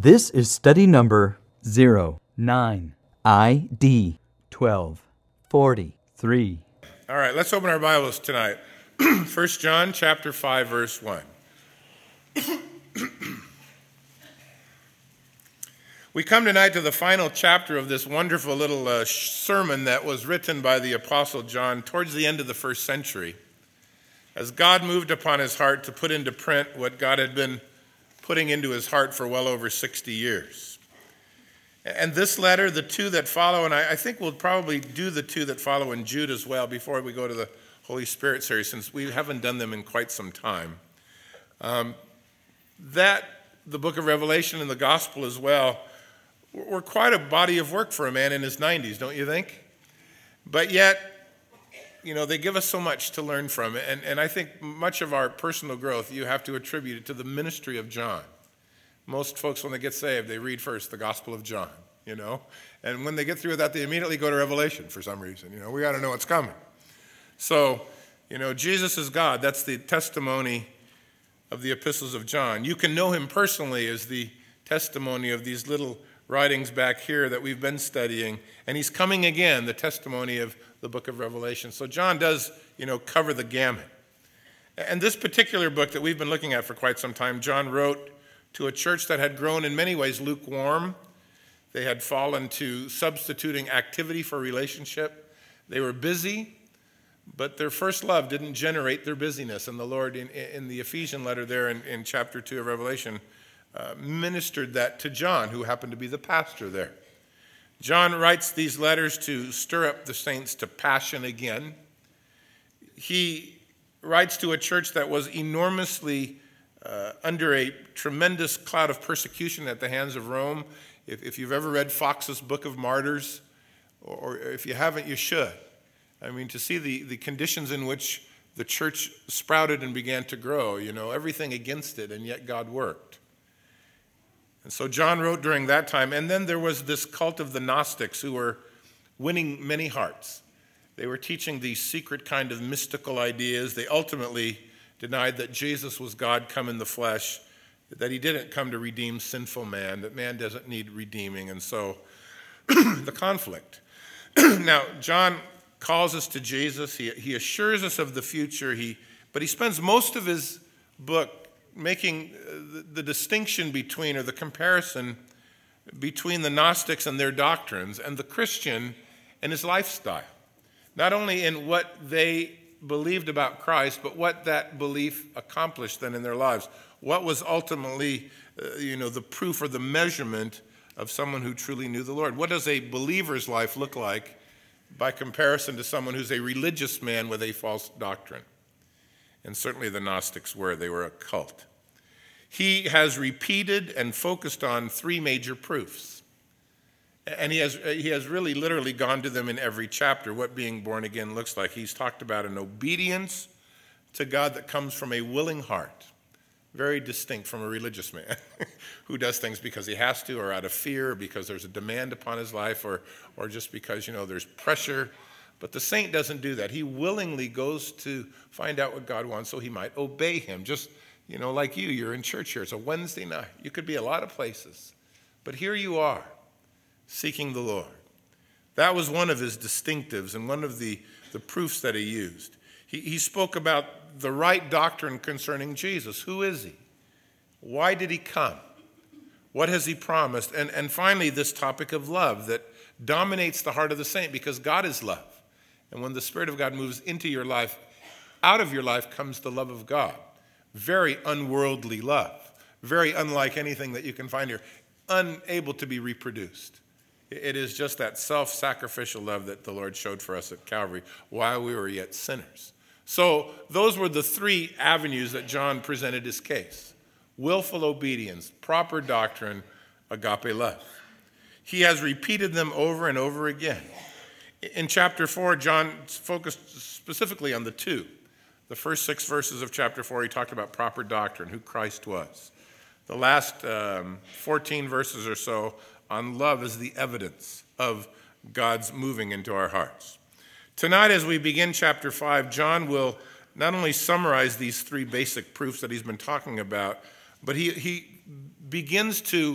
This is study number 09, ID 1243. All right, let's open our Bibles tonight. 1 John chapter 5, verse 1. We come tonight to the final chapter of this wonderful little sermon that was written by the Apostle John towards the end of the first century, as God moved upon his heart to put into print what God had been putting into his heart for well over 60 years. And this letter, the two that follow, and I think we'll probably do the two that follow in Jude as well before we go to the Holy Spirit series, since we haven't done them in quite some time. That, the book of Revelation and the gospel as well, were quite a body of work for a man in his 90s, don't you think? But yet, they give us so much to learn from. And I think much of our personal growth, you have to attribute it to the ministry of John. Most folks, when they get saved, they read first the Gospel of John, And when they get through with that, they immediately go to Revelation for some reason. We got to know what's coming. So, Jesus is God. That's the testimony of the epistles of John. You can know him personally as the testimony of these little writings back here that we've been studying. And he's coming again, the testimony of the book of Revelation. So John does, cover the gamut. And this particular book that we've been looking at for quite some time, John wrote to a church that had grown in many ways lukewarm. They had fallen to substituting activity for relationship. They were busy, but their first love didn't generate their busyness. And the Lord, in the Ephesian letter there in chapter 2 of Revelation, ministered that to John, who happened to be the pastor there. John writes these letters to stir up the saints to passion again. He writes to a church that was enormously under a tremendous cloud of persecution at the hands of Rome. If you've ever read Fox's Book of Martyrs, or if you haven't, you should. To see the conditions in which the church sprouted and began to grow, everything against it, and yet God worked. And so John wrote during that time, and then there was this cult of the Gnostics who were winning many hearts. They were teaching these secret kind of mystical ideas. They ultimately denied that Jesus was God come in the flesh, that he didn't come to redeem sinful man, that man doesn't need redeeming, and so the conflict. Now, John calls us to Jesus. He assures us of the future, but he spends most of his book making the distinction between, or the comparison between the Gnostics and their doctrines and the Christian and his lifestyle. Not only in what they believed about Christ, but what that belief accomplished then in their lives. What was ultimately, the proof or the measurement of someone who truly knew the Lord? What does a believer's life look like by comparison to someone who's a religious man with a false doctrine? And certainly the Gnostics were. They were a cult. He has repeated and focused on three major proofs. And he has really literally gone to them in every chapter, what being born again looks like. He's talked about an obedience to God that comes from a willing heart, very distinct from a religious man who does things because he has to, or out of fear, or because there's a demand upon his life, or just because, there's pressure. But the saint doesn't do that. He willingly goes to find out what God wants so he might obey him. Just, like you're in church here. It's a Wednesday night. You could be a lot of places. But here you are, seeking the Lord. That was one of his distinctives and one of the proofs that he used. He spoke about the right doctrine concerning Jesus. Who is he? Why did he come? What has he promised? And finally, this topic of love that dominates the heart of the saint, because God is love. And when the Spirit of God moves into your life, out of your life comes the love of God. Very unworldly love. Very unlike anything that you can find here. Unable to be reproduced. It is just that self-sacrificial love that the Lord showed for us at Calvary while we were yet sinners. So those were the three avenues that John presented his case. Willful obedience, proper doctrine, agape love. He has repeated them over and over again. In chapter 4, John focused specifically on the two. The first 6 verses of chapter 4, he talked about proper doctrine, who Christ was. The last 14 verses or so on love as the evidence of God's moving into our hearts. Tonight, as we begin chapter 5, John will not only summarize these three basic proofs that he's been talking about, but he begins to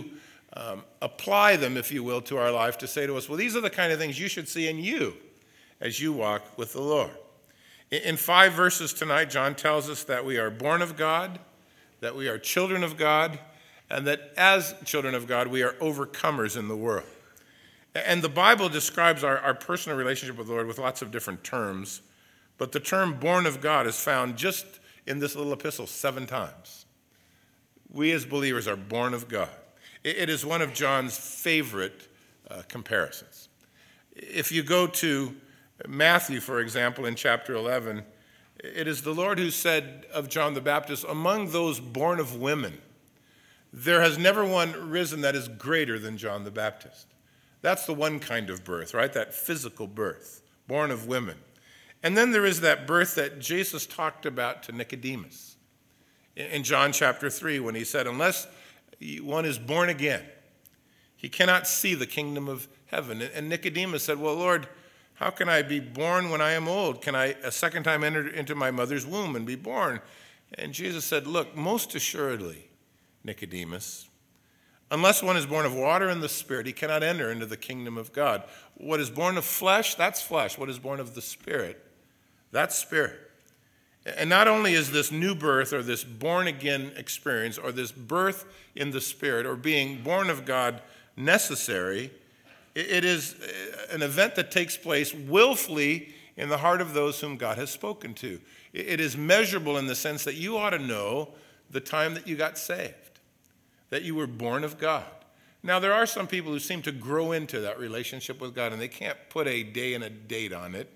apply them, if you will, to our life to say to us, well, these are the kind of things you should see in you as you walk with the Lord. In 5 verses tonight, John tells us that we are born of God, that we are children of God, and that as children of God, we are overcomers in the world. And the Bible describes our personal relationship with the Lord with lots of different terms, but the term born of God is found just in this little epistle 7 times. We as believers are born of God. It is one of John's favorite comparisons. If you go to Matthew, for example, in chapter 11, it is the Lord who said of John the Baptist, among those born of women, there has never one risen that is greater than John the Baptist. That's the one kind of birth, right? That physical birth, born of women. And then there is that birth that Jesus talked about to Nicodemus in John chapter 3 when he said, unless one is born again, he cannot see the kingdom of heaven. And Nicodemus said, well, Lord, how can I be born when I am old? Can I a second time enter into my mother's womb and be born? And Jesus said, look, most assuredly, Nicodemus, unless one is born of water and the Spirit, he cannot enter into the kingdom of God. What is born of flesh, that's flesh. What is born of the Spirit, that's spirit. And not only is this new birth or this born-again experience or this birth in the Spirit or being born of God necessary, it is an event that takes place willfully in the heart of those whom God has spoken to. It is measurable in the sense that you ought to know the time that you got saved, that you were born of God. Now, there are some people who seem to grow into that relationship with God, and they can't put a day and a date on it.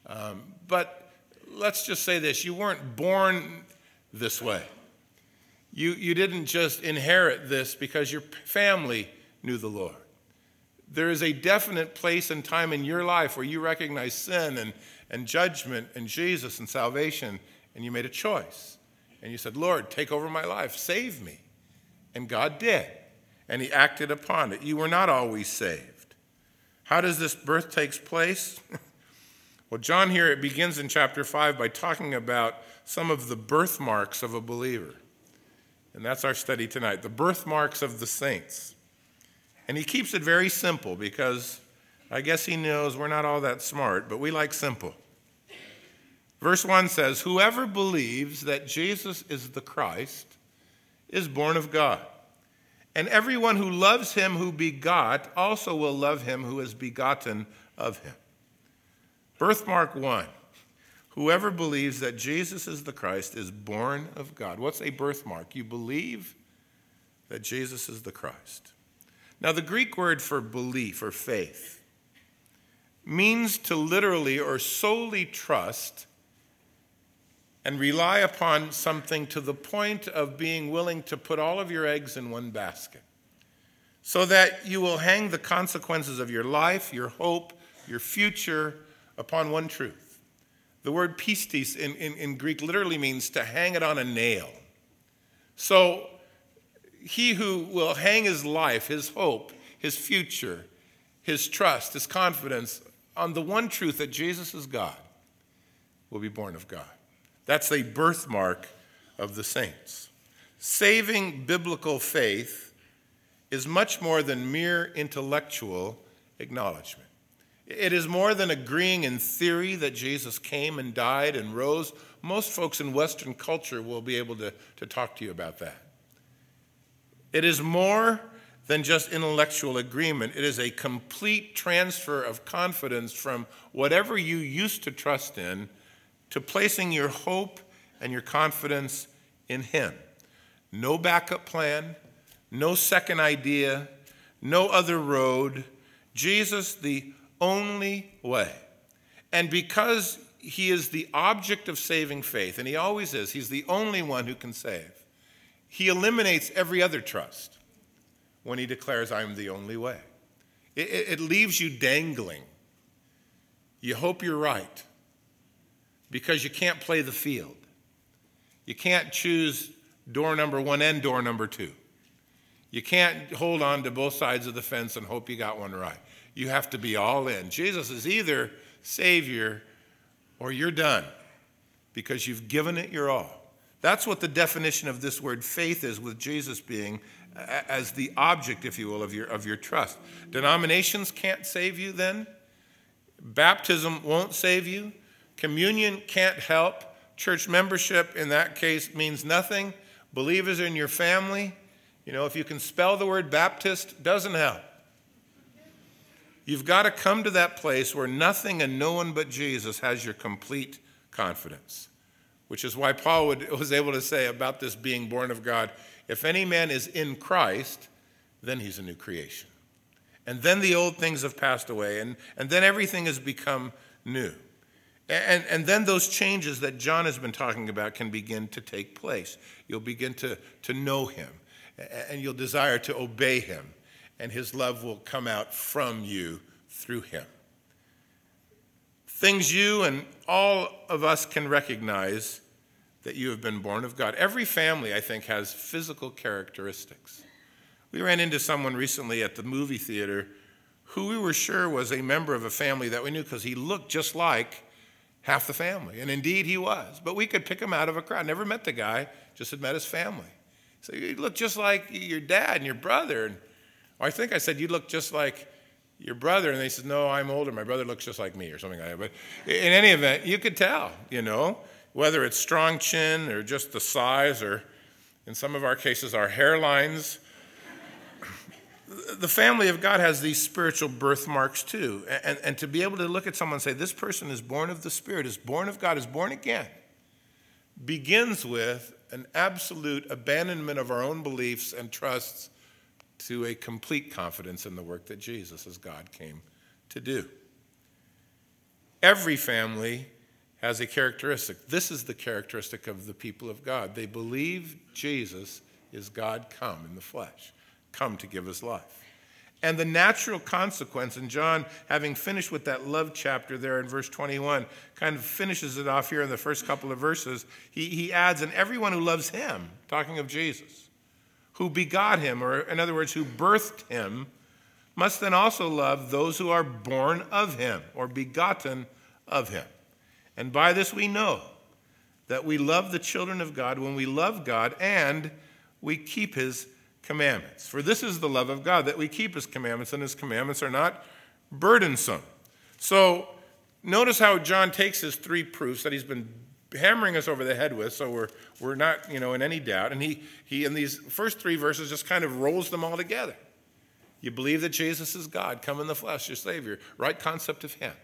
But let's just say this. You weren't born this way. You didn't just inherit this because your family knew the Lord. There is a definite place and time in your life where you recognize sin and judgment and Jesus and salvation, and you made a choice. And you said, Lord, take over my life. Save me. And God did. And he acted upon it. You were not always saved. How does this birth take place? Well, John here, it begins in chapter 5 by talking about some of the birthmarks of a believer. And that's our study tonight, the birthmarks of the saints. And he keeps it very simple because I guess he knows we're not all that smart, but we like simple. Verse 1 says, whoever believes that Jesus is the Christ is born of God. And everyone who loves him who begot also will love him who is begotten of him. Birthmark 1, whoever believes that Jesus is the Christ is born of God. What's a birthmark? You believe that Jesus is the Christ. Now, the Greek word for belief or faith means to literally or solely trust and rely upon something to the point of being willing to put all of your eggs in one basket so that you will hang the consequences of your life, your hope, your future upon one truth. The word pistis in Greek literally means to hang it on a nail. So he who will hang his life, his hope, his future, his trust, his confidence on the one truth that Jesus is God will be born of God. That's a birthmark of the saints. Saving biblical faith is much more than mere intellectual acknowledgement. It is more than agreeing in theory that Jesus came and died and rose. Most folks in Western culture will be able to talk to you about that. It is more than just intellectual agreement. It is a complete transfer of confidence from whatever you used to trust in to placing your hope and your confidence in him. No backup plan, no second idea, no other road. Jesus, the only way. And because he is the object of saving faith, and he always is, he's the only one who can save, he eliminates every other trust when he declares, I am the only way. It leaves you dangling. You hope you're right because you can't play the field. You can't choose door number 1 and door number 2. You can't hold on to both sides of the fence and hope you got one right. You have to be all in. Jesus is either Savior or you're done because you've given it your all. That's what the definition of this word faith is, with Jesus being as the object, if you will, of your trust. Denominations can't save you then. Baptism won't save you. Communion can't help. Church membership in that case means nothing. Believers in your family, if you can spell the word Baptist, doesn't help. You've got to come to that place where nothing and no one but Jesus has your complete confidence, which is why Paul was able to say about this being born of God, if any man is in Christ, then he's a new creation. And then the old things have passed away, and then everything has become new. And then those changes that John has been talking about can begin to take place. You'll begin to know him, and you'll desire to obey him, and his love will come out from you through him. Things you and all of us can recognize that you have been born of God. Every family, I think, has physical characteristics. We ran into someone recently at the movie theater who we were sure was a member of a family that we knew because he looked just like half the family. And indeed he was. But we could pick him out of a crowd. Never met the guy, just had met his family. So you look just like your dad and your brother. And I think I said, you look just like your brother. And they said, no, I'm older. My brother looks just like me or something like that. But in any event, you could tell, whether it's strong chin or just the size or in some of our cases, our hairlines. The family of God has these spiritual birthmarks too. And to be able to look at someone and say, this person is born of the Spirit, is born of God, is born again, begins with an absolute abandonment of our own beliefs and trusts to a complete confidence in the work that Jesus as God came to do. Every family has a characteristic. This is the characteristic of the people of God. They believe Jesus is God come in the flesh, come to give us life. And the natural consequence, and John, having finished with that love chapter there in verse 21, kind of finishes it off here in the first couple of verses. He adds, and everyone who loves him, talking of Jesus, who begot him, or in other words, who birthed him, must then also love those who are born of him, or begotten of him. And by this we know that we love the children of God when we love God and we keep his commandments. For this is the love of God, that we keep his commandments, and his commandments are not burdensome. So notice how John takes his three proofs that he's been hammering us over the head with, so we're not in any doubt. And he in these first three verses just kind of rolls them all together. You believe that Jesus is God, come in the flesh, your Savior, right concept of him.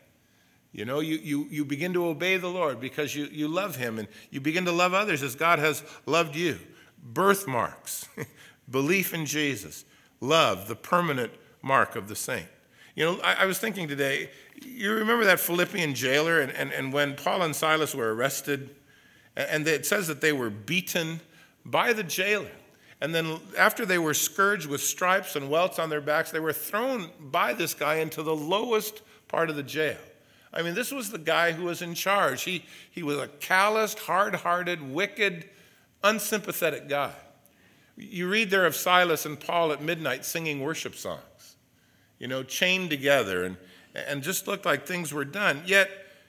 You begin to obey the Lord because you love him, and you begin to love others as God has loved you. Birthmarks, belief in Jesus, love, the permanent mark of the saint. I was thinking today, you remember that Philippian jailer, and when Paul and Silas were arrested, and it says that they were beaten by the jailer. And then after they were scourged with stripes and welts on their backs, they were thrown by this guy into the lowest part of the jail. I mean, this was the guy who was in charge. He was a calloused, hard-hearted, wicked, unsympathetic guy. You read there of Silas and Paul at midnight singing worship songs, chained together, and just looked like things were done. Yet,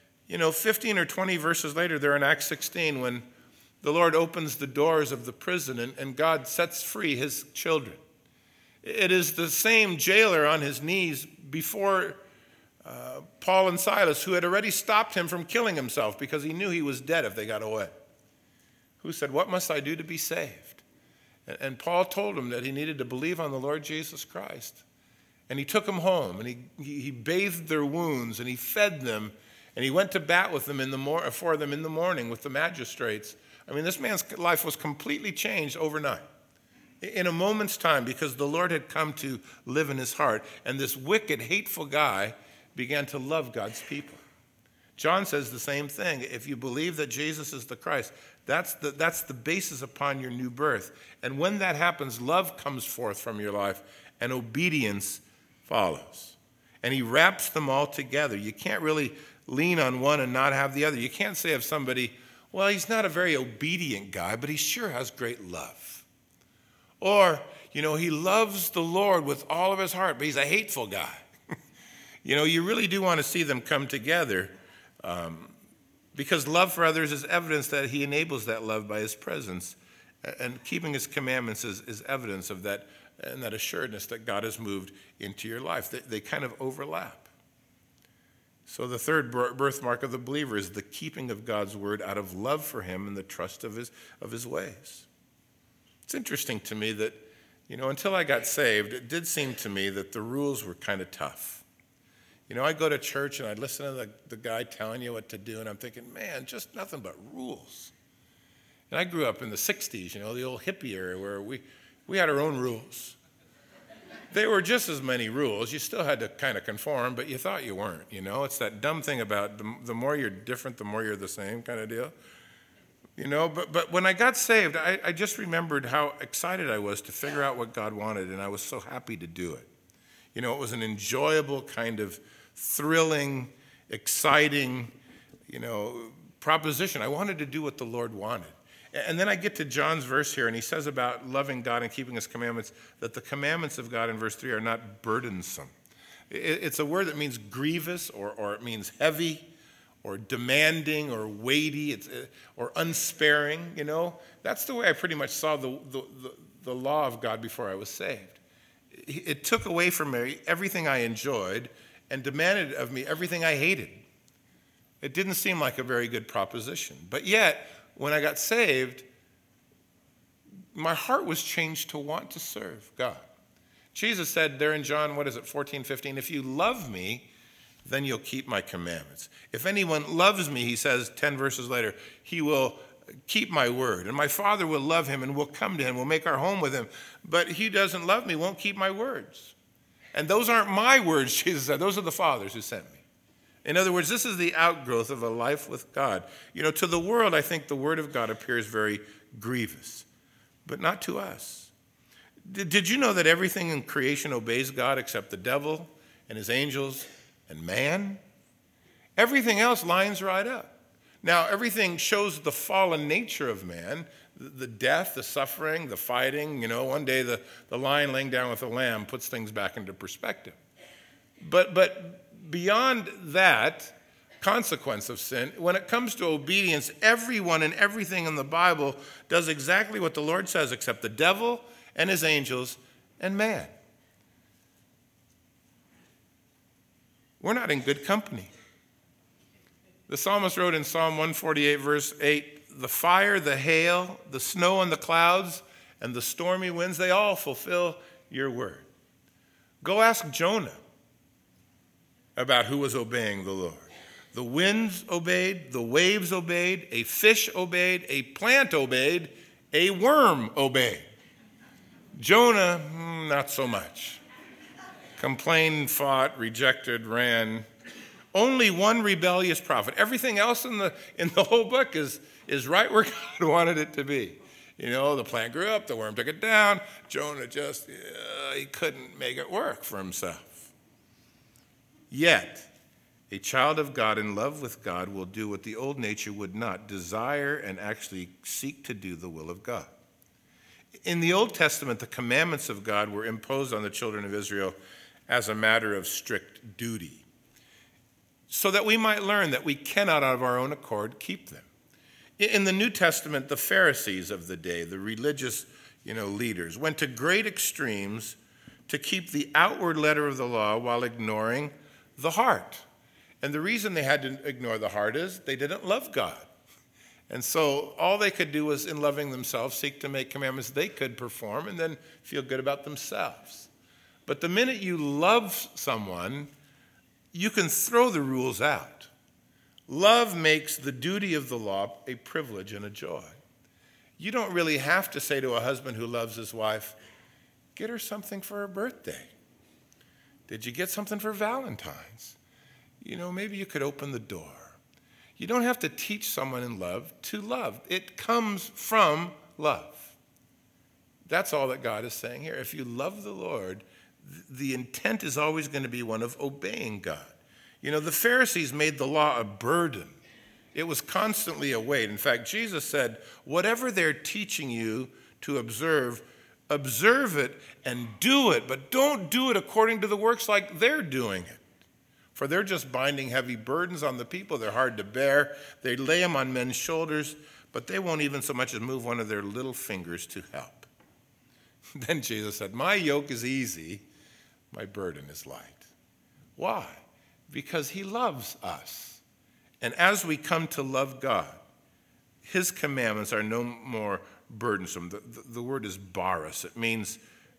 15 or 20 verses later, they're in Acts 16 when the Lord opens the doors of the prison and God sets free his children. It is the same jailer on his knees before Paul and Silas, who had already stopped him from killing himself because he knew he was dead if they got away, who said, what must I do to be saved? And Paul told him that he needed to believe on the Lord Jesus Christ. And he took them home, and he bathed their wounds, and he fed them, and he went to bat with them for them in the morning with the magistrates. I mean, this man's life was completely changed overnight, in a moment's time, because the Lord had come to live in his heart, and this wicked, hateful guy began to love God's people. John says the same thing. If you believe that Jesus is the Christ, that's the basis upon your new birth. And when that happens, love comes forth from your life, and obedience follows. And he wraps them all together. You can't really lean on one and not have the other. You can't say of somebody, well, he's not a very obedient guy, but he sure has great love. Or, he loves the Lord with all of his heart, but he's a hateful guy. You really do want to see them come together because love for others is evidence that he enables that love by his presence And keeping his commandments is evidence of that, and that assuredness that God has moved into your life. They kind of overlap. So the third birthmark of the believer is the keeping of God's word out of love for him and the trust of his ways. It's interesting to me that, until I got saved, it did seem to me that the rules were kind of tough. I'd go to church and I'd listen to the guy telling you what to do, and I'm thinking, man, just nothing but rules. And I grew up in the 60s, the old hippie era where we had our own rules. They were just as many rules. You still had to kind of conform, but you thought you weren't, It's that dumb thing about the more you're different, the more you're the same kind of deal. But when I got saved, I just remembered how excited I was to figure out what God wanted, and I was so happy to do it. It was an enjoyable kind of thrilling, exciting, proposition. I wanted to do what the Lord wanted. And then I get to John's verse here, and he says about loving God and keeping his commandments, that the commandments of God in verse 3 are not burdensome. It's a word that means grievous, or it means heavy, or demanding, or weighty, or unsparing, That's the way I pretty much saw the law of God before I was saved. It took away from me everything I enjoyed and demanded of me everything I hated. It didn't seem like a very good proposition. But yet, when I got saved, my heart was changed to want to serve God. Jesus said there in John, 14:15, if you love me, then you'll keep my commandments. If anyone loves me, he says 10 verses later, he will keep my word. And my Father will love him, and we'll come to him. We'll make our home with him. But he doesn't love me, won't keep my words. And those aren't my words, Jesus said. Those are the Father's who sent me. In other words, this is the outgrowth of a life with God. To the world, I think the word of God appears very grievous, but not to us. Did you know that everything in creation obeys God except the devil and his angels and man? Everything else lines right up. Now, everything shows the fallen nature of man, the death, the suffering, the fighting. One day the lion laying down with the lamb puts things back into perspective. But beyond that consequence of sin, when it comes to obedience, everyone and everything in the Bible does exactly what the Lord says, except the devil and his angels and man. We're not in good company. The psalmist wrote in Psalm 148, verse 8, the fire, the hail, the snow and the clouds, and the stormy winds, they all fulfill your word. Go ask Jonah about who was obeying the Lord. The winds obeyed, the waves obeyed, a fish obeyed, a plant obeyed, a worm obeyed. Jonah, not so much. Complained, fought, rejected, ran. Only one rebellious prophet. Everything else in the whole book is right where God wanted it to be. The plant grew up, the worm took it down. Jonah he couldn't make it work for himself. Yet, a child of God in love with God will do what the old nature would not, desire and actually seek to do the will of God. In the Old Testament, the commandments of God were imposed on the children of Israel as a matter of strict duty, so that we might learn that we cannot of our own accord keep them. In the New Testament, the Pharisees of the day, the religious leaders, went to great extremes to keep the outward letter of the law while ignoring the heart. And the reason they had to ignore the heart is they didn't love God. And so all they could do was, in loving themselves, seek to make commandments they could perform and then feel good about themselves. But the minute you love someone, you can throw the rules out. Love makes the duty of the law a privilege and a joy. You don't really have to say to a husband who loves his wife, get her something for her birthday. Did you get something for Valentine's? Maybe you could open the door. You don't have to teach someone in love to love. It comes from love. That's all that God is saying here. If you love the Lord, the intent is always going to be one of obeying God. The Pharisees made the law a burden. It was constantly a weight. In fact, Jesus said, whatever they're teaching you to observe it and do it, but don't do it according to the works like they're doing it. For they're just binding heavy burdens on the people. They're hard to bear. They lay them on men's shoulders, but they won't even so much as move one of their little fingers to help. Then Jesus said, my yoke is easy, my burden is light. Why? Because he loves us. And as we come to love God, his commandments are no more burdensome. The word is baris. It means,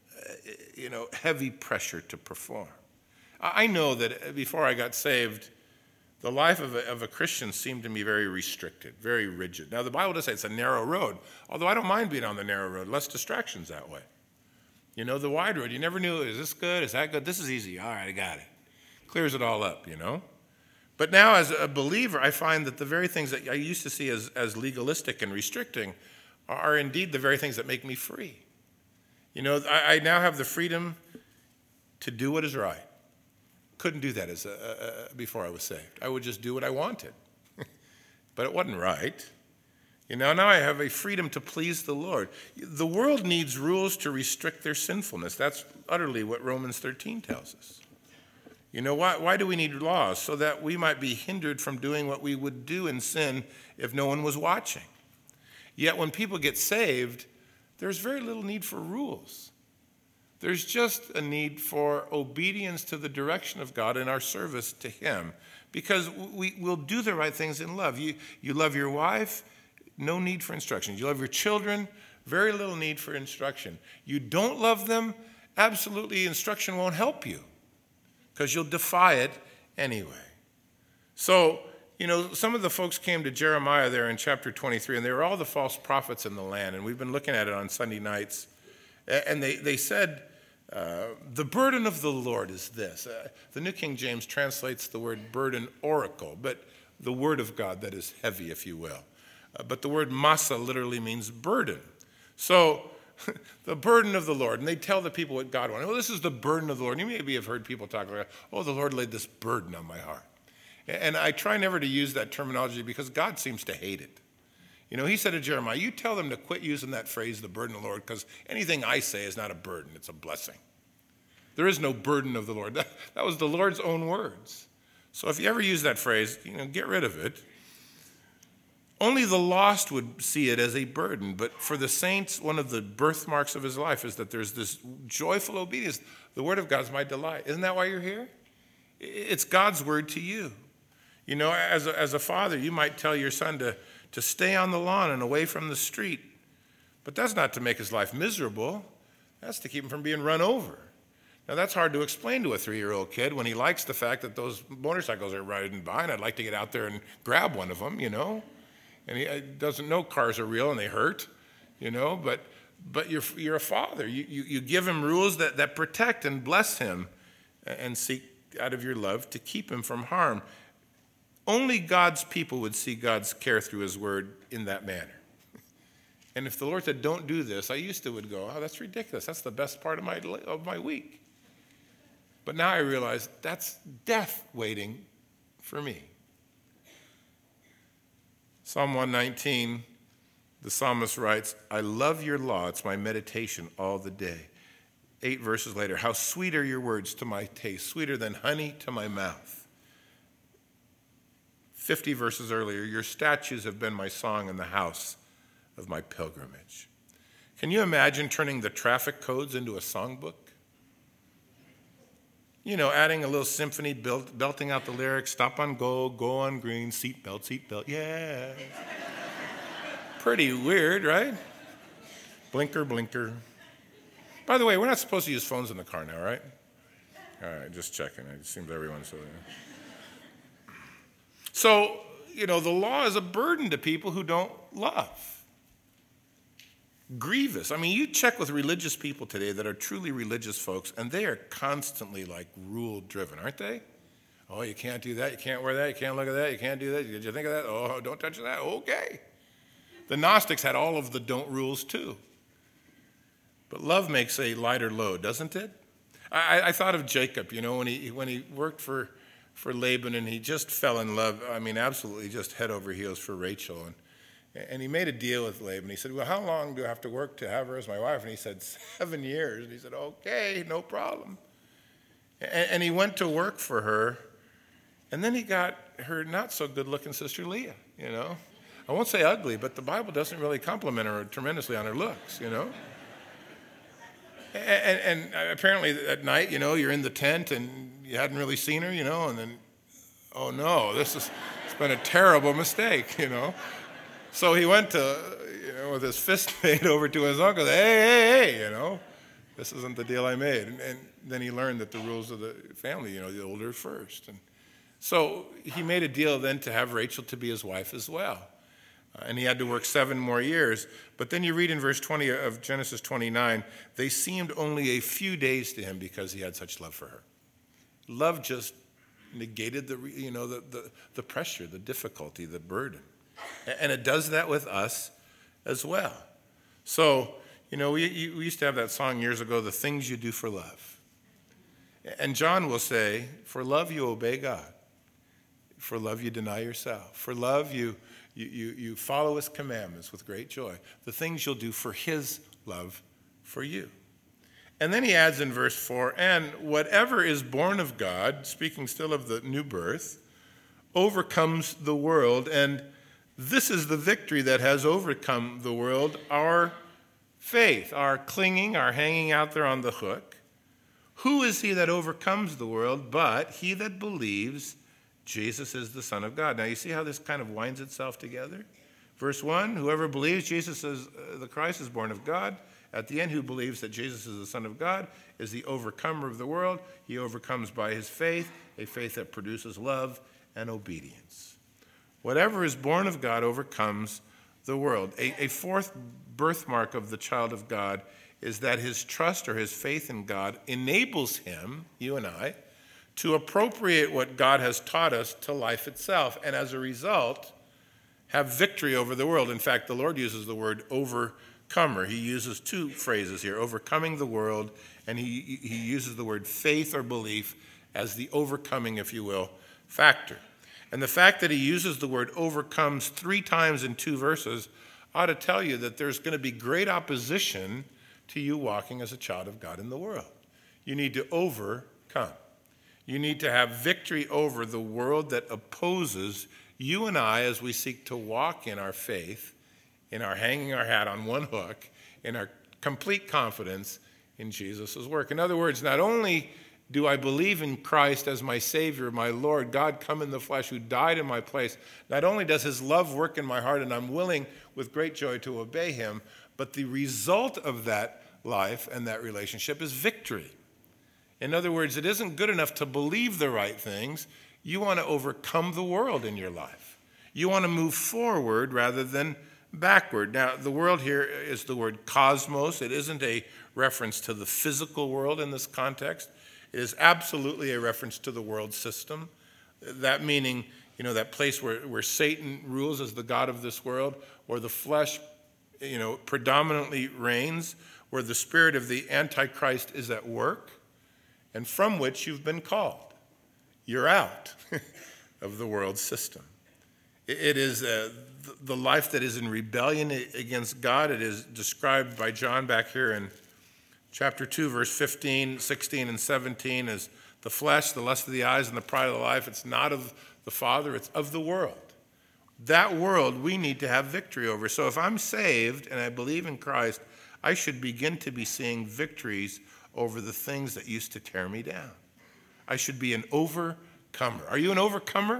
heavy pressure to perform. I know that before I got saved, the life of a Christian seemed to me very restricted, very rigid. Now, the Bible does say it's a narrow road, although I don't mind being on the narrow road. Less distractions that way. The wide road, you never knew, is this good? Is that good? This is easy. All right, I got it. Clears it all up, But now as a believer, I find that the very things that I used to see as legalistic and restricting are indeed the very things that make me free. I now have the freedom to do what is right. Couldn't do that before I was saved. I would just do what I wanted. But it wasn't right. Now I have a freedom to please the Lord. The world needs rules to restrict their sinfulness. That's utterly what Romans 13 tells us. Why do we need laws? So that we might be hindered from doing what we would do in sin if no one was watching. Yet when people get saved, there's very little need for rules. There's just a need for obedience to the direction of God in our service to him, because we will do the right things in love. You love your wife, no need for instruction. You love your children, very little need for instruction. You don't love them, absolutely instruction won't help you, because you'll defy it anyway. So, some of the folks came to Jeremiah there in chapter 23, and they were all the false prophets in the land, and we've been looking at it on Sunday nights. And they said, the burden of the Lord is this. The New King James translates the word burden oracle, but the word of God that is heavy, if you will. But the word masa literally means burden. So the burden of the Lord. And they tell the people what God wanted. Well, this is the burden of the Lord. And you maybe have heard people talk about, the Lord laid this burden on my heart. And I try never to use that terminology because God seems to hate it. He said to Jeremiah, you tell them to quit using that phrase, the burden of the Lord, because anything I say is not a burden, it's a blessing. There is no burden of the Lord. That was the Lord's own words. So if you ever use that phrase, get rid of it. Only the lost would see it as a burden, but for the saints, one of the birthmarks of his life is that there's this joyful obedience. The word of God is my delight. Isn't that why you're here? It's God's word to you. As a father, you might tell your son to stay on the lawn and away from the street. But that's not to make his life miserable. That's to keep him from being run over. Now, that's hard to explain to a 3-year-old kid when he likes the fact that those motorcycles are riding by, and I'd like to get out there and grab one of them, And he doesn't know cars are real and they hurt, But you're a father. You give him rules that protect and bless him and seek out of your love to keep him from harm. Only God's people would see God's care through his word in that manner. And if the Lord said, don't do this, I used to would go, that's ridiculous. That's the best part of my week. But now I realize that's death waiting for me. Psalm 119, the psalmist writes, I love your law. It's my meditation all the day. 8 verses later, how sweet are your words to my taste, sweeter than honey to my mouth. 50 verses earlier, your statutes have been my song in the house of my pilgrimage. Can you imagine turning the traffic codes into a songbook? Adding a little symphony, belting out the lyrics, stop on go on green, seatbelt, yeah. Pretty weird, right? Blinker, blinker. By the way, we're not supposed to use phones in the car now, right? All right, just checking. It seems everyone's so. So, the law is a burden to people who don't love. Grievous. You check with religious people today that are truly religious folks, and they are constantly rule-driven, aren't they? Oh, you can't do that. You can't wear that. You can't look at that. You can't do that. Did you think of that? Oh, don't touch that. Okay. The Gnostics had all of the don't rules too. But love makes a lighter load, doesn't it? I thought of Jacob, when he worked for Laban and he just fell in love, absolutely just head over heels for Rachel. And he made a deal with Laban. He said, well, how long do I have to work to have her as my wife? And he said, 7 years. And he said, okay, no problem. And he went to work for her. And then he got her not so good looking sister Leah, I won't say ugly, but the Bible doesn't really compliment her tremendously on her looks, And apparently at night, you're in the tent and you hadn't really seen her, and then, oh no, it's been a terrible mistake, So he went to, with his fist made over to his uncle, hey, this isn't the deal I made. And then he learned that the rules of the family, the older first. And so he made a deal then to have Rachel to be his wife as well. And he had to work 7 more years. But then you read in verse 20 of Genesis 29, they seemed only a few days to him because he had such love for her. Love just negated the pressure, the difficulty, the burden. And it does that with us as well. So, we used to have that song years ago, The Things You Do for Love. And John will say, for love you obey God. For love you deny yourself. For love you follow his commandments with great joy. The things you'll do for his love for you. And then he adds in verse 4, and whatever is born of God, speaking still of the new birth, overcomes the world. And this is the victory that has overcome the world, our faith, our clinging, our hanging out there on the hook. Who is he that overcomes the world but he that believes Jesus is the Son of God? Now you see how this kind of winds itself together? Verse 1, whoever believes Jesus is the Christ is born of God. At the end, who believes that Jesus is the Son of God is the overcomer of the world. He overcomes by his faith, a faith that produces love and obedience. Whatever is born of God overcomes the world. A fourth birthmark of the child of God is that his trust or his faith in God enables him, you and I, to appropriate what God has taught us to life itself, and as a result, have victory over the world. In fact, the Lord uses the word overcomer. He uses 2 phrases here, overcoming the world, and he uses the word faith or belief as the overcoming, if you will, factor. And the fact that he uses the word overcomes 3 times in 2 verses ought to tell you that there's going to be great opposition to you walking as a child of God in the world. You need to overcome. You need to have victory over the world that opposes you and I as we seek to walk in our faith, in our hanging our hat on one hook, in our complete confidence in Jesus' work. In other words, not only do I believe in Christ as my Savior, my Lord, God come in the flesh who died in my place, not only does his love work in my heart and I'm willing with great joy to obey him, but the result of that life and that relationship is victory. In other words, it isn't good enough to believe the right things. You want to overcome the world in your life. You want to move forward rather than backward. Now, the world here is the word cosmos. It isn't a reference to the physical world in this context. It is absolutely a reference to the world system. That meaning, that place where Satan rules as the god of this world, or the flesh, predominantly reigns, where the spirit of the Antichrist is at work, and from which you've been called. You're out of the world system. It is the life that is in rebellion against God. It is described by John back here in chapter 2, verse 15, 16, and 17 as the flesh, the lust of the eyes, and the pride of the life. It's not of the Father, it's of the world. That world we need to have victory over. So if I'm saved and I believe in Christ, I should begin to be seeing victories over the things that used to tear me down. I should be an overcomer. Are you an overcomer?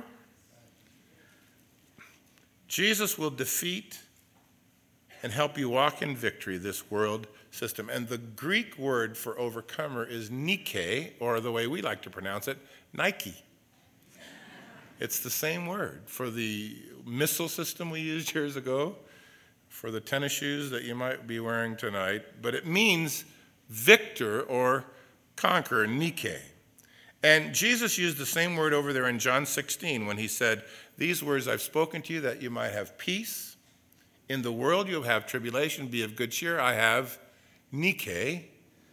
Jesus will defeat and help you walk in victory this world system. And the Greek word for overcomer is Nike, or the way we like to pronounce it, Nike. It's the same word for the missile system we used years ago, for the tennis shoes that you might be wearing tonight, but it means victor or conqueror, Nike. And Jesus used the same word over there in John 16 when he said, these words I've spoken to you that you might have peace. In the world you'll have tribulation, be of good cheer. I have Nike,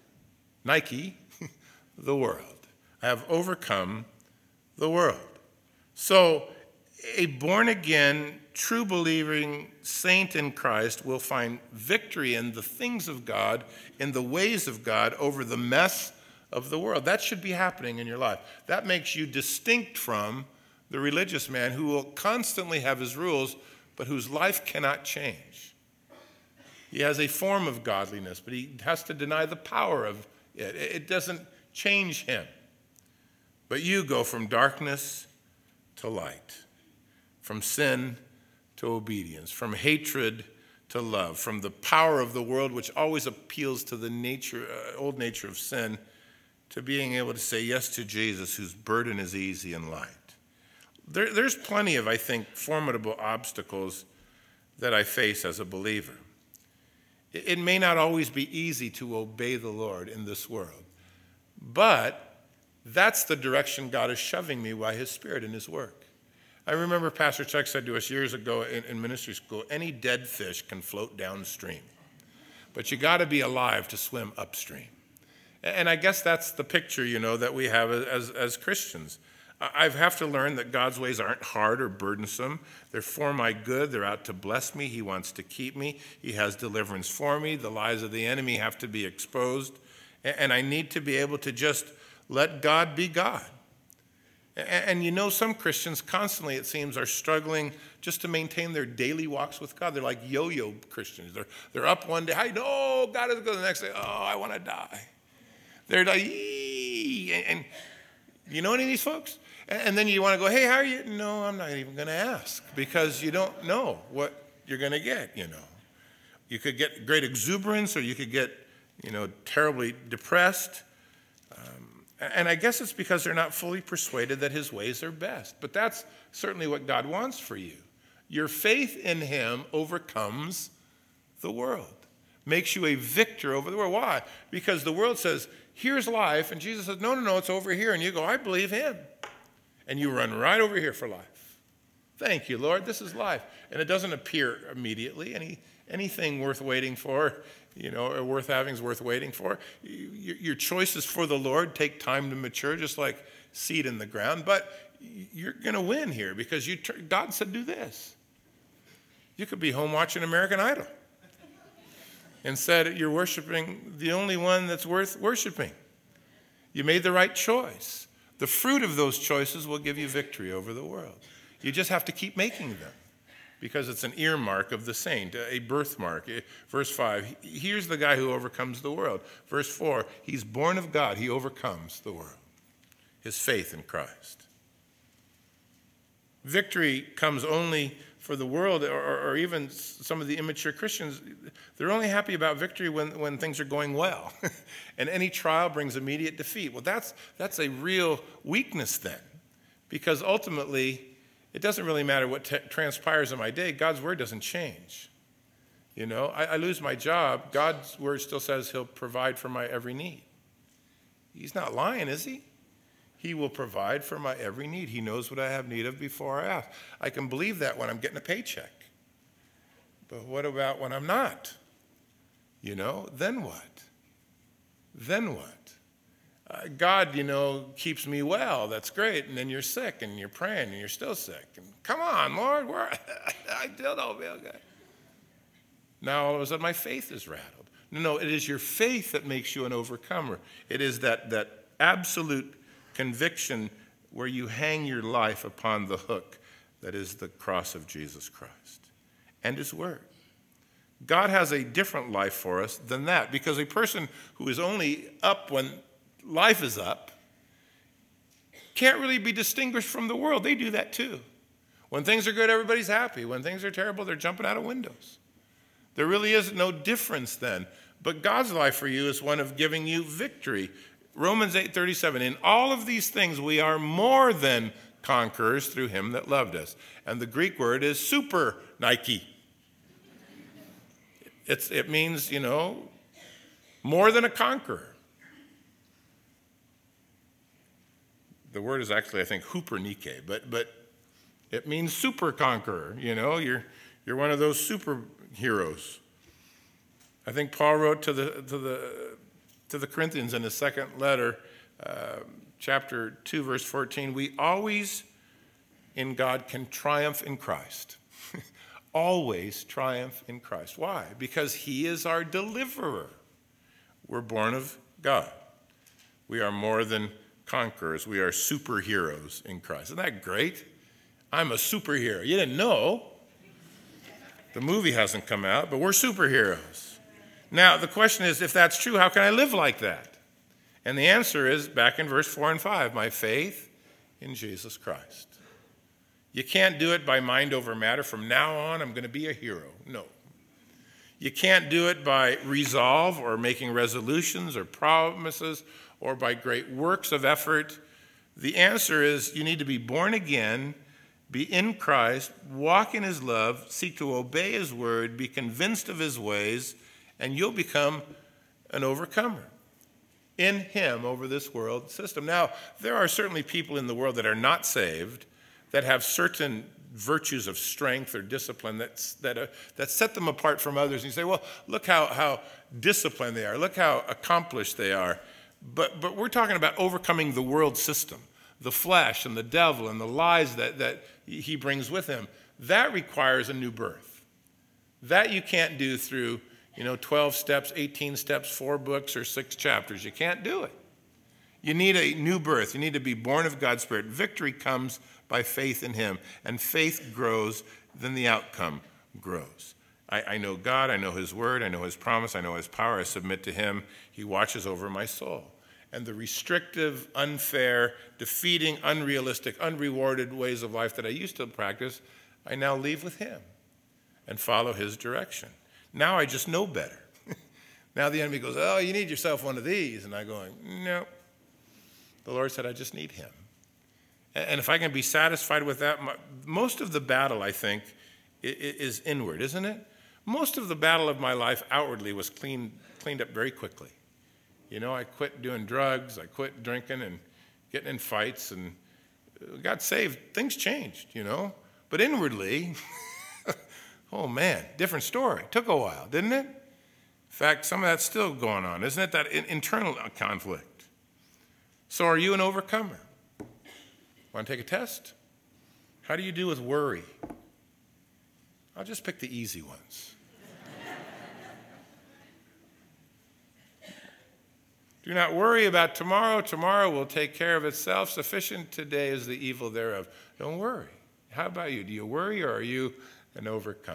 the world. I have overcome the world. So a born-again, true believing saint in Christ will find victory in the things of God, in the ways of God, over the mess of the world. That should be happening in your life. That makes you distinct from the religious man who will constantly have his rules but whose life cannot change. He has a form of godliness, but he has to deny the power of it. It doesn't change him. But you go from darkness to light, from sin to obedience, from hatred to love, from the power of the world, which always appeals to the old nature of sin, to being able to say yes to Jesus, whose burden is easy and light. There's plenty of, I think, formidable obstacles that I face as a believer. It may not always be easy to obey the Lord in this world, but that's the direction God is shoving me by his Spirit and his work. I remember Pastor Chuck said to us years ago in ministry school, any dead fish can float downstream, but you got to be alive to swim upstream. And I guess that's the picture, that we have as Christians. I have to learn that God's ways aren't hard or burdensome. They're for my good. They're out to bless me. He wants to keep me. He has deliverance for me. The lies of the enemy have to be exposed. And I need to be able to just let God be God. And some Christians constantly, it seems, are struggling just to maintain their daily walks with God. They're like yo-yo Christians. They're up one day, I know God is good. The next day, oh, I want to die. They're like, eee. And you know any of these folks? And then you want to go, hey, how are you? No, I'm not even going to ask, because you don't know what you're going to get, You could get great exuberance, or you could get, terribly depressed. And I guess it's because they're not fully persuaded that his ways are best. But that's certainly what God wants for you. Your faith in him overcomes the world, makes you a victor over the world. Why? Because the world says, here's life. And Jesus says, no, it's over here. And you go, I believe him. And you run right over here for life. Thank you, Lord. This is life. And it doesn't appear immediately. Anything worth waiting for, or worth having is worth waiting for. Your choices for the Lord take time to mature, just like seed in the ground. But you're going to win here because God said do this. You could be home watching American Idol. Instead, you're worshiping the only one that's worth worshiping. You made the right choice. The fruit of those choices will give you victory over the world. You just have to keep making them, because it's an earmark of the saint, a birthmark. Verse 5, here's the guy who overcomes the world. Verse 4, he's born of God. He overcomes the world. His faith in Christ. Victory comes only for the world, or even some of the immature Christians. They're only happy about victory when things are going well. And any trial brings immediate defeat. Well, that's a real weakness then, because ultimately, it doesn't really matter what transpires in my day. God's word doesn't change. I lose my job. God's word still says he'll provide for my every need. He's not lying, is he? He will provide for my every need. He knows what I have need of before I ask. I can believe that when I'm getting a paycheck. But what about when I'm not? Then what? Then what? God, keeps me well. That's great. And then you're sick, and you're praying, and you're still sick. And come on, Lord, I still don't feel good. Now, all of a sudden, my faith is rattled. No, it is your faith that makes you an overcomer. It is that absolute conviction where you hang your life upon the hook that is the cross of Jesus Christ and his word. God has a different life for us than that, because a person who is only up when life is up can't really be distinguished from the world. They do that too. When things are good, everybody's happy. When things are terrible, they're jumping out of windows. There really is no difference then. But God's life for you is one of giving you victory. Romans 8:37, in all of these things we are more than conquerors through him that loved us. And the Greek word is super Nike. It means, more than a conqueror. The word is actually, I think, hupernike, but it means super conqueror. You're one of those superheroes. I think Paul wrote to the Corinthians in his second letter, chapter 2, verse 14, we always in God can triumph in Christ. Always triumph in Christ. Why? Because he is our deliverer. We're born of God. We are more than conquerors. We are superheroes in Christ. Isn't that great? I'm a superhero. You didn't know. The movie hasn't come out, but we're superheroes. Now, the question is, if that's true, how can I live like that? And the answer is back in verse 4 and 5, my faith in Jesus Christ. You can't do it by mind over matter. From now on, I'm going to be a hero. No. You can't do it by resolve or making resolutions or promises or by great works of effort. The answer is you need to be born again, be in Christ, walk in his love, seek to obey his word, be convinced of his ways, and you'll become an overcomer in him over this world system. Now, there are certainly people in the world that are not saved that have certain virtues of strength or discipline that set them apart from others. And you say, well, look how disciplined they are. Look how accomplished they are. But we're talking about overcoming the world system, the flesh and the devil and the lies that he brings with him. That requires a new birth. That you can't do through 12 steps, 18 steps, 4 books, or 6 chapters. You can't do it. You need a new birth. You need to be born of God's Spirit. Victory comes by faith in him. And faith grows, then the outcome grows. I know God, I know his word, I know his promise, I know his power. I submit to him. He watches over my soul. And the restrictive, unfair, defeating, unrealistic, unrewarded ways of life that I used to practice, I now leave with him and follow his direction. Now I just know better. Now the enemy goes, oh, you need yourself one of these. And I go, no. The Lord said, I just need him. And if I can be satisfied with that, most of the battle, I think, is inward, isn't it? Most of the battle of my life outwardly was cleaned up very quickly. I quit doing drugs, I quit drinking and getting in fights, and got saved. Things changed, But inwardly, oh man, different story. Took a while, didn't it? In fact, some of that's still going on, isn't it? That internal conflict. So are you an overcomer? Want to take a test? How do you do with worry? I'll just pick the easy ones. Do not worry about tomorrow. Tomorrow will take care of itself. Sufficient today is the evil thereof. Don't worry. How about you? Do you worry, or are you an overcomer?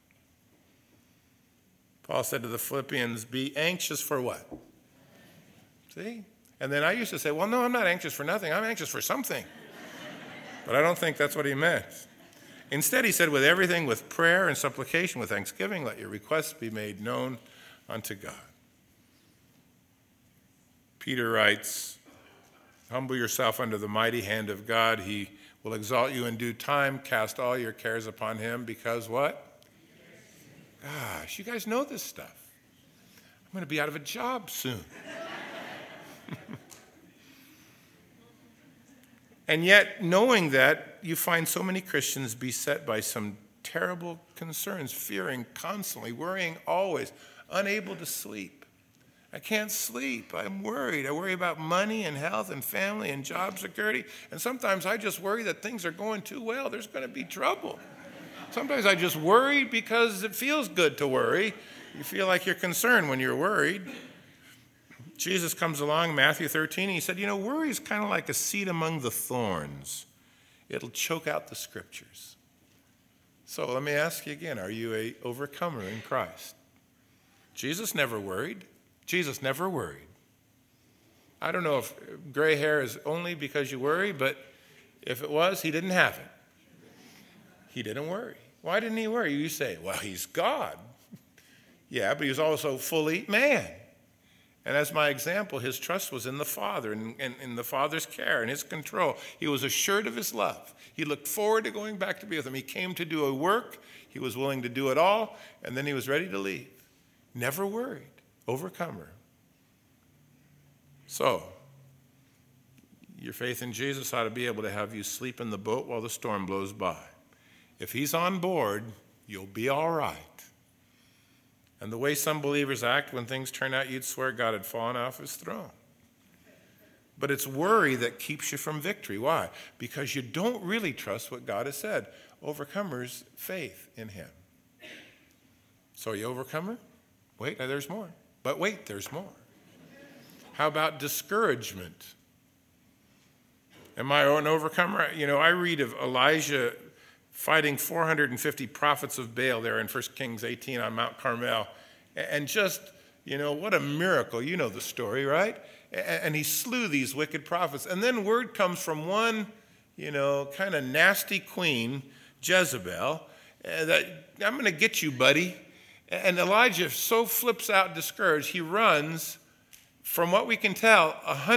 Paul said to the Philippians, be anxious for what? See? And then I used to say, well, no, I'm not anxious for nothing. I'm anxious for something. But I don't think that's what he meant. Instead, he said, with everything, with prayer and supplication, with thanksgiving, let your requests be made known unto God. Peter writes, humble yourself under the mighty hand of God. He will exalt you in due time. Cast all your cares upon him because what? Gosh, you guys know this stuff. I'm going to be out of a job soon. And yet, knowing that, you find so many Christians beset by some terrible concerns, fearing constantly, worrying always, unable to sleep. I can't sleep. I'm worried. I worry about money and health and family and job security. And sometimes I just worry that things are going too well. There's going to be trouble. Sometimes I just worry because it feels good to worry. You feel like you're concerned when you're worried. Jesus comes along, Matthew 13, and he said, worry is kind of like a seed among the thorns. It'll choke out the scriptures. So let me ask you again, are you an overcomer in Christ? Jesus never worried. Jesus never worried. I don't know if gray hair is only because you worry, but if it was, he didn't have it. He didn't worry. Why didn't he worry? You say, well, he's God. Yeah, but he was also fully man. And as my example, his trust was in the Father and in the Father's care and his control. He was assured of his love. He looked forward to going back to be with him. He came to do a work. He was willing to do it all, and then he was ready to leave. Never worried. Overcomer. So, your faith in Jesus ought to be able to have you sleep in the boat while the storm blows by. If he's on board, you'll be all right. And the way some believers act when things turn out, you'd swear God had fallen off his throne. But it's worry that keeps you from victory. Why? Because you don't really trust what God has said. Overcomers' faith in him. So are you overcomer? Wait, there's more. But wait, there's more. How about discouragement? Am I an overcomer? I read of Elijah fighting 450 prophets of Baal there in 1 Kings 18 on Mount Carmel. And just, what a miracle. You know the story, right? And he slew these wicked prophets. And then word comes from one, kind of nasty queen, Jezebel, that I'm going to get you, buddy. And Elijah so flips out discouraged, he runs, from what we can tell,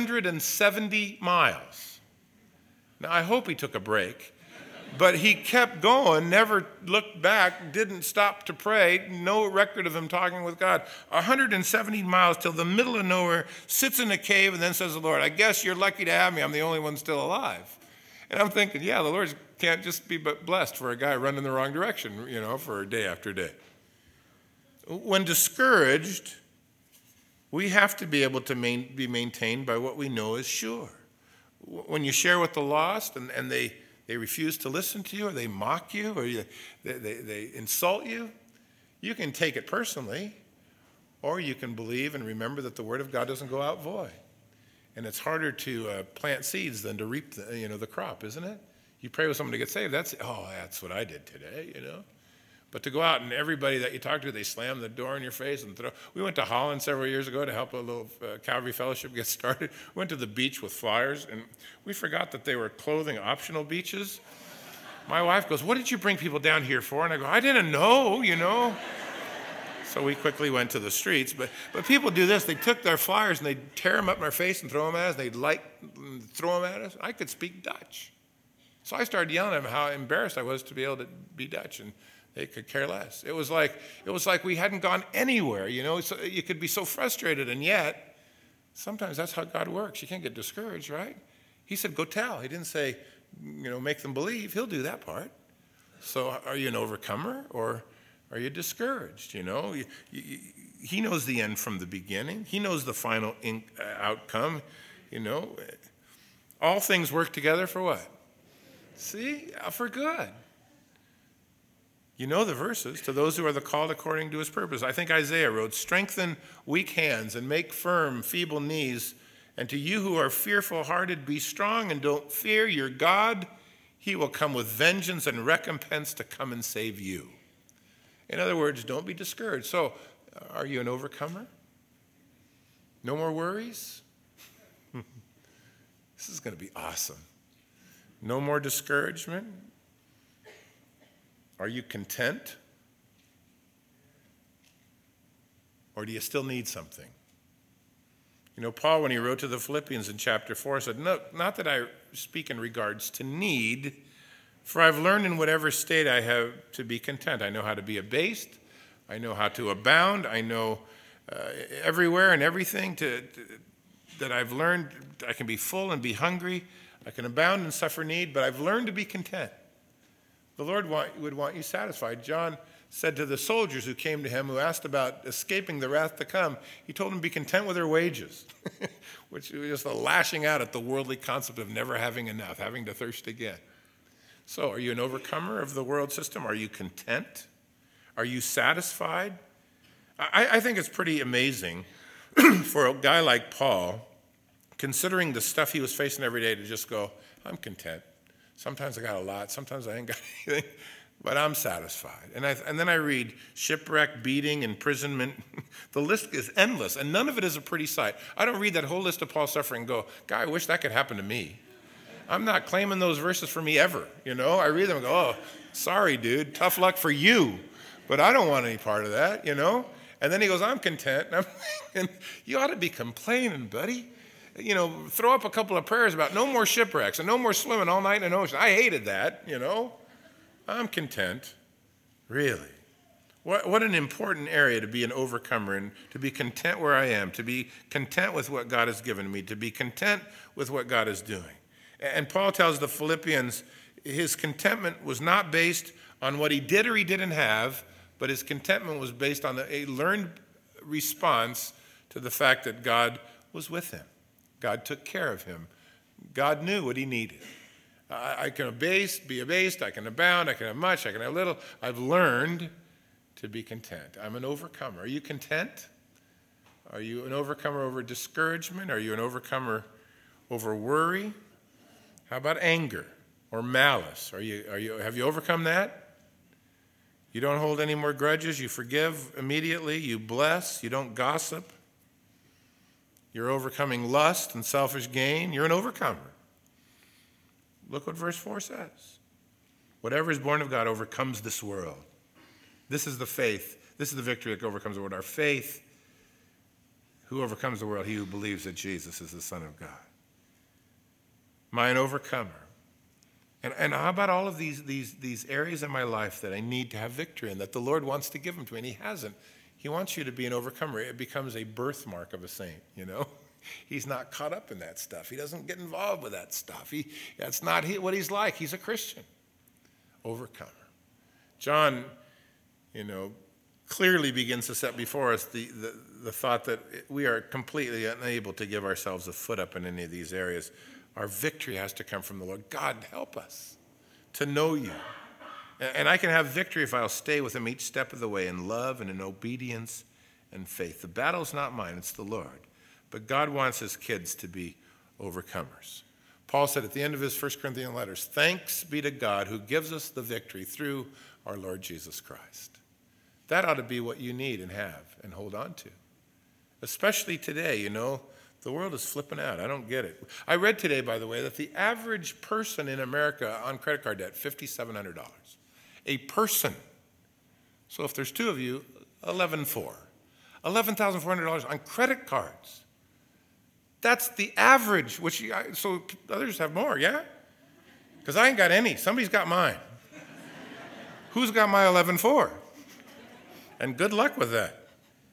170 miles. Now, I hope he took a break. But he kept going, never looked back, didn't stop to pray, no record of him talking with God. 170 miles till the middle of nowhere, sits in a cave, and then says to the Lord, I guess you're lucky to have me. I'm the only one still alive. And I'm thinking, the Lord can't just be but blessed for a guy running the wrong direction, for day after day. When discouraged, we have to be able to be maintained by what we know is sure. When you share with the lost and they refuse to listen to you, or they mock you, or they insult you, you can take it personally, or you can believe and remember that the word of God doesn't go out void. And it's harder to plant seeds than to reap the crop, isn't it? You pray with someone to get saved, that's what I did today, But to go out and everybody that you talk to, they slam the door in your face and throw. We went to Holland several years ago to help a little Calvary Fellowship get started. We went to the beach with flyers, and we forgot that they were clothing optional beaches. My wife goes, what did you bring people down here for? And I go, I didn't know, So we quickly went to the streets. But people do this. They took their flyers and they'd tear them up in our face and throw them at us. They'd throw them at us. I could speak Dutch. So I started yelling at them how embarrassed I was to be able to be Dutch. And they could care less. It was like we hadn't gone anywhere, So you could be so frustrated, and yet sometimes that's how God works. You can't get discouraged, right? He said, go tell. He didn't say, make them believe. He'll do that part. So are you an overcomer, or are you discouraged? He knows the end from the beginning. He knows the final outcome. All things work together for what? See, for good. You know the verses, to those who are the called according to his purpose. I think Isaiah wrote, strengthen weak hands and make firm feeble knees. And to you who are fearful-hearted, be strong and don't fear your God. He will come with vengeance and recompense to come and save you. In other words, don't be discouraged. So, are you an overcomer? No more worries? This is going to be awesome. No more discouragement? Are you content? Or do you still need something? Paul, when he wrote to the Philippians in chapter 4, said, no, not that I speak in regards to need, for I've learned in whatever state I have to be content. I know how to be abased. I know how to abound. I know everywhere and everything that I've learned. I can be full and be hungry. I can abound and suffer need, but I've learned to be content. The Lord would want you satisfied. John said to the soldiers who came to him, who asked about escaping the wrath to come, he told them to be content with their wages, which was just a lashing out at the worldly concept of never having enough, having to thirst again. So are you an overcomer of the world system? Are you content? Are you satisfied? I think it's pretty amazing for a guy like Paul, considering the stuff he was facing every day, to just go, I'm content. Sometimes I got a lot, sometimes I ain't got anything, but I'm satisfied. And then I read shipwreck, beating, imprisonment. The list is endless, and none of it is a pretty sight. I don't read that whole list of Paul's suffering and go, God, I wish that could happen to me. I'm not claiming those verses for me ever, I read them and go, oh, sorry, dude, tough luck for you, but I don't want any part of that, And then he goes, I'm content. And I'm thinking, you ought to be complaining, buddy. Throw up a couple of prayers about no more shipwrecks and no more swimming all night in an ocean. I hated that, I'm content. Really. What an important area to be an overcomer and to be content where I am, to be content with what God has given me, to be content with what God is doing. And Paul tells the Philippians his contentment was not based on what he did or he didn't have, but his contentment was based on a learned response to the fact that God was with him. God took care of him. God knew what he needed. I can be abased, I can abound, I can have much, I can have little. I've learned to be content. I'm an overcomer. Are you content? Are you an overcomer over discouragement? Are you an overcomer over worry? How about anger? or malice. Have you overcome that? You don't hold any more grudges. You forgive immediately. You bless. You don't gossip. You're overcoming lust and selfish gain. You're an overcomer. Look what verse 4 says. Whatever is born of God overcomes this world. This is the faith. This is the victory that overcomes the world. Our faith, who overcomes the world? He who believes that Jesus is the Son of God. Am I an overcomer? And how about all of these areas in my life that I need to have victory in, that the Lord wants to give them to me, and he hasn't? He wants you to be an overcomer. It becomes a birthmark of a saint, you know? He's not caught up in that stuff. He doesn't get involved with that stuff. That's not what he's like. He's a Christian. Overcomer. John, clearly begins to set before us the thought that we are completely unable to give ourselves a foot up in any of these areas. Our victory has to come from the Lord. God, help us to know you. And I can have victory if I'll stay with him each step of the way in love and in obedience and faith. The battle's not mine, it's the Lord. But God wants his kids to be overcomers. Paul said at the end of his 1 Corinthians letters, thanks be to God who gives us the victory through our Lord Jesus Christ. That ought to be what you need and have and hold on to. Especially today, the world is flipping out. I don't get it. I read today, by the way, that the average person in America on credit card debt, $5,700. A person. So if there's two of you, $11,400. $11,400 on credit cards. That's the average, so others have more, yeah? Because I ain't got any. Somebody's got mine. Who's got my $11,400? And good luck with that.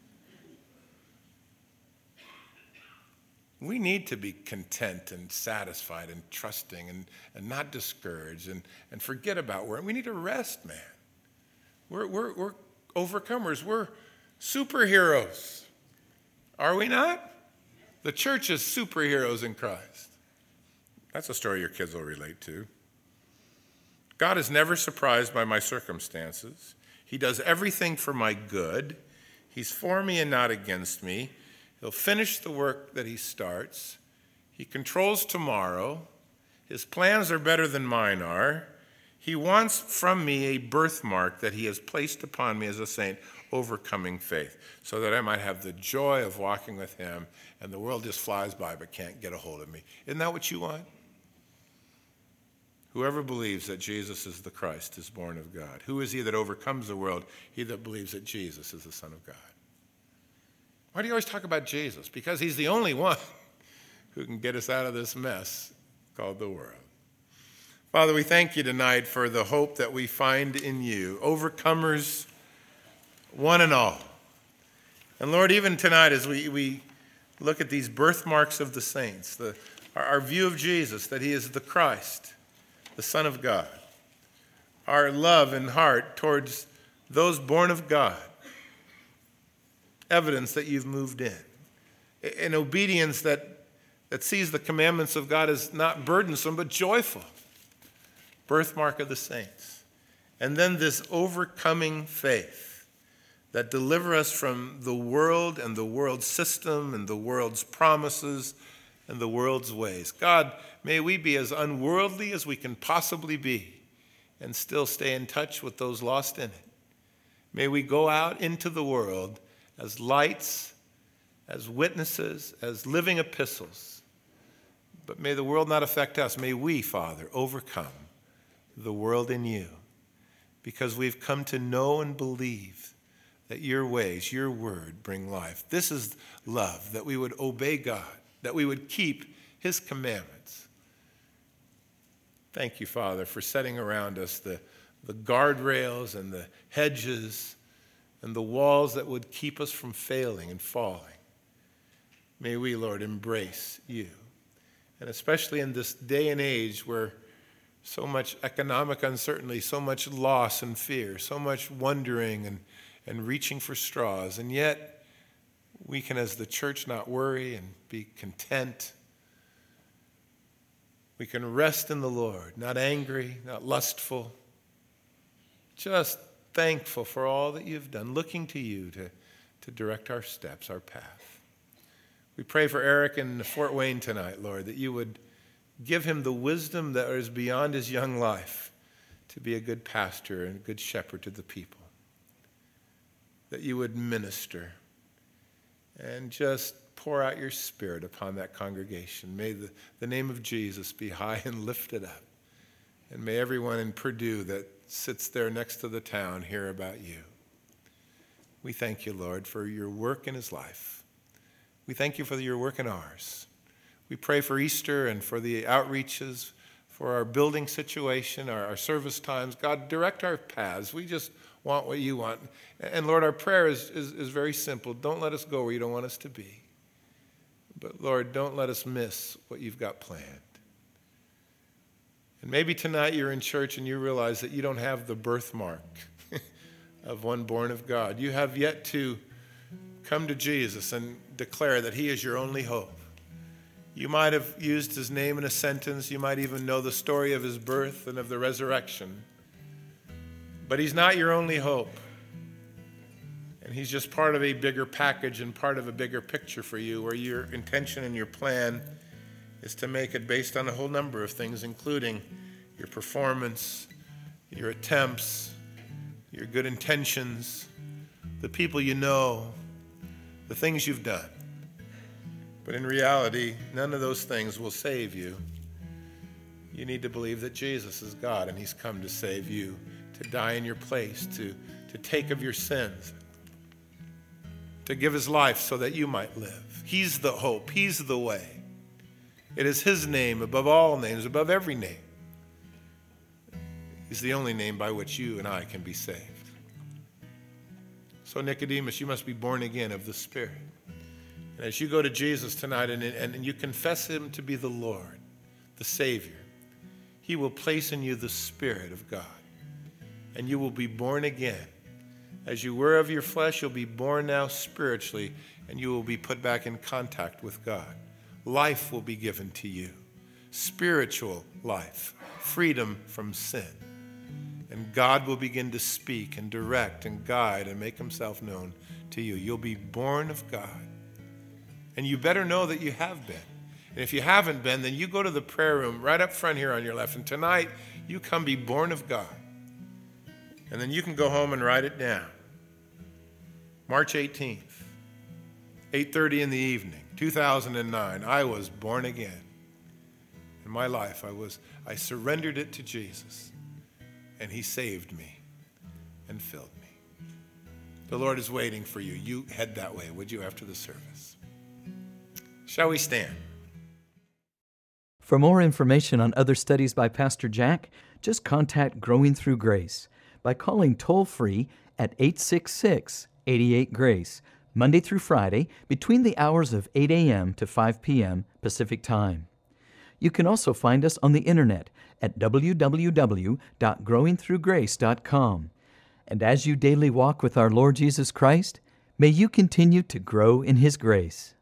We need to be content and satisfied and trusting and not discouraged and forget about where. We need to rest, man. We're overcomers. We're superheroes. Are we not? The church is superheroes in Christ. That's a story your kids will relate to. God is never surprised by my circumstances. He does everything for my good. He's for me and not against me. He'll finish the work that he starts. He controls tomorrow. His plans are better than mine are. He wants from me a birthmark that he has placed upon me as a saint, overcoming faith, so that I might have the joy of walking with him, and the world just flies by but can't get a hold of me. Isn't that what you want? Whoever believes that Jesus is the Christ is born of God. Who is he that overcomes the world? He that believes that Jesus is the Son of God. Why do you always talk about Jesus? Because he's the only one who can get us out of this mess called the world. Father, we thank you tonight for the hope that we find in you, overcomers one and all. And Lord, even tonight as we look at these birthmarks of the saints, our view of Jesus, that he is the Christ, the Son of God, our love and heart towards those born of God, evidence that you've moved in, an obedience that sees the commandments of God as not burdensome but joyful, birthmark of the saints, and then this overcoming faith that deliver us from the world and the world's system and the world's promises and the world's ways. God, may we be as unworldly as we can possibly be and still stay in touch with those lost in it. May we go out into the world as lights, as witnesses, as living epistles. But may the world not affect us. May we, Father, overcome the world in you, because we've come to know and believe that your ways, your word, bring life. This is love, that we would obey God, that we would keep his commandments. Thank you, Father, for setting around us the guardrails and the hedges and the walls that would keep us from failing and falling. May we, Lord, embrace you. And especially in this day and age where so much economic uncertainty, so much loss and fear, so much wondering and reaching for straws, and yet we can, as the church, not worry and be content. We can rest in the Lord, not angry, not lustful, just thankful for all that you've done, looking to you to direct our steps, our path. We pray for Eric in Fort Wayne tonight, Lord, that you would Give him the wisdom that is beyond his young life to be a good pastor and a good shepherd to the people. That you would minister and just pour out your Spirit upon that congregation. May the name of Jesus be high and lifted up. And may everyone in Purdue that sits there next to the town hear about you. We thank you, Lord, for your work in his life. We thank you for your work in ours. We pray for Easter and for the outreaches, for our building situation, our service times. God, direct our paths. We just want what you want. And Lord, our prayer is very simple. Don't let us go where you don't want us to be. But Lord, don't let us miss what you've got planned. And maybe tonight you're in church and you realize that you don't have the birthmark of one born of God. You have yet to come to Jesus and declare that he is your only hope. You might have used his name in a sentence. You might even know the story of his birth and of the resurrection. But he's not your only hope. And he's just part of a bigger package and part of a bigger picture for you, where your intention and your plan is to make it based on a whole number of things, including your performance, your attempts, your good intentions, the people you know, the things you've done. But in reality, none of those things will save you. You need to believe that Jesus is God and he's come to save you, to die in your place, to take of your sins, to give his life so that you might live. He's the hope. He's the way. It is his name above all names, above every name. He's the only name by which you and I can be saved. So Nicodemus, you must be born again of the Spirit. And as you go to Jesus tonight and you confess him to be the Lord, the Savior, he will place in you the Spirit of God. And you will be born again. As you were of your flesh, you'll be born now spiritually, and you will be put back in contact with God. Life will be given to you. Spiritual life. Freedom from sin. And God will begin to speak and direct and guide and make himself known to you. You'll be born of God. And you better know that you have been. And if you haven't been, then you go to the prayer room right up front here on your left. And tonight, you come be born of God. And then you can go home and write it down. March 18th, 8:30 in the evening, 2009, I was born again. In my life, I surrendered it to Jesus. And he saved me and filled me. The Lord is waiting for you. You head that way, would you, after the service? Shall we stand? For more information on other studies by Pastor Jack, just contact Growing Through Grace by calling toll-free at 866-88-GRACE, Monday through Friday, between the hours of 8 a.m. to 5 p.m. Pacific Time. You can also find us on the internet at www.growingthroughgrace.com. And as you daily walk with our Lord Jesus Christ, may you continue to grow in his grace.